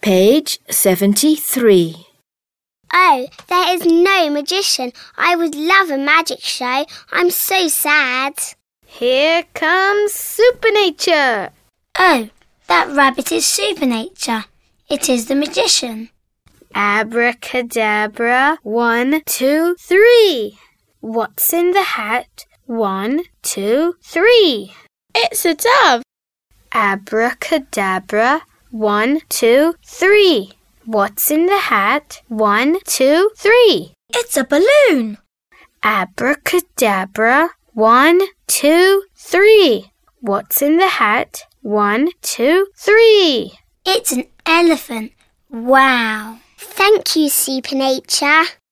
Page 73. Oh, there is no magician. I would love a magic show. I'm so sad. Here comes Supernature. Oh, that rabbit is Supernature. It is the magician. Abracadabra, 1, 2, 3. What's in the hat? 1, 2, 3. It's a dove. Abracadabra, 1, 2, 3. What's in the hat? 1, 2, 3. It's a balloon. Abracadabra, 1, 2, 3. What's in the hat? 1, 2, 3. It's an elephant. Wow. Thank you, Supernature.